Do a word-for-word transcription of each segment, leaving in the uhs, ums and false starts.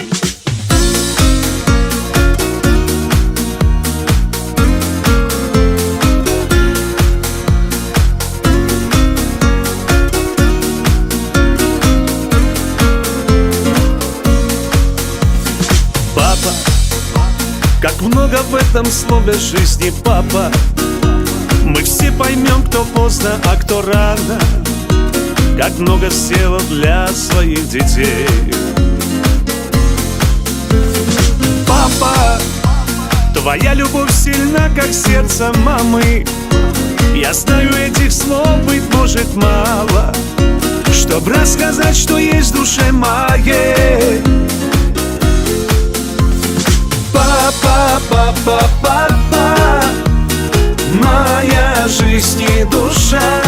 Папа, как много в этом слове жизни, папа. Мы все поймем, кто поздно, а кто рано. Как много сделал для своих детей. Папа, твоя любовь сильна, как сердце мамы. Я знаю, этих слов быть может мало, чтоб рассказать, что есть в душе моей. Папа, папа, папа, моя жизнь и душа,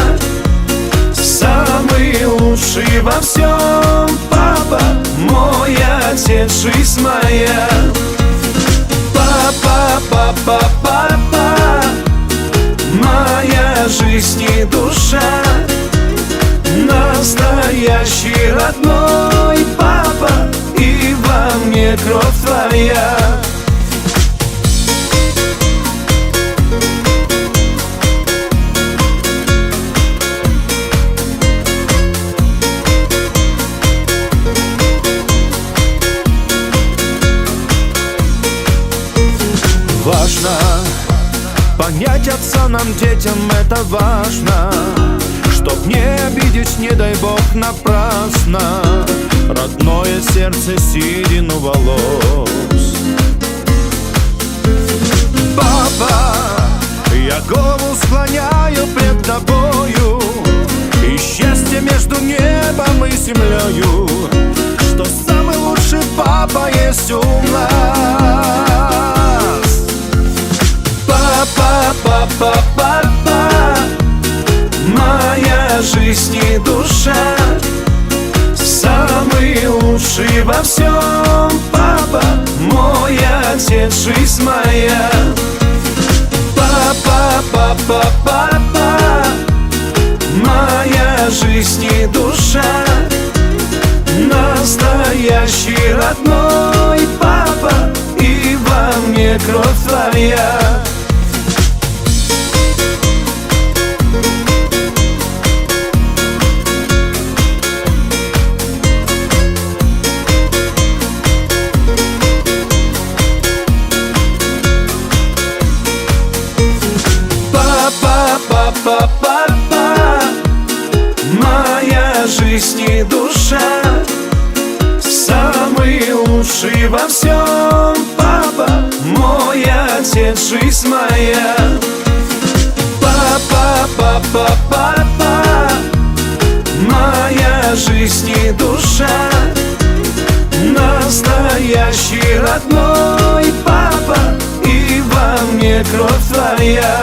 самый лучший во всем. Папа, мой отец, жизнь моя. Папа, папа, папа, моя жизнь и душа, настоящий родной папа, и во мне кровь твоя. Важно понять отца нам, детям, это важно, чтоб не обидеть, не дай бог, напрасно родное сердце седину волос. Папа, я голову склоняю пред тобою, и счастье между небом и землею, что самый лучший папа есть у нас. Папа, папа, папа, моя жизнь и душа, самый лучший во всем. Папа, мой отец, жизнь моя. Папа, папа, папа, моя жизнь и душа, настоящий родной папа, и во мне кровь твоя. Папа, папа, моя жизнь и душа, самый лучший во всем. Папа, мой отец, жизнь моя. Папа, папа, папа, моя жизнь и душа, настоящий родной папа, и во мне кровь твоя.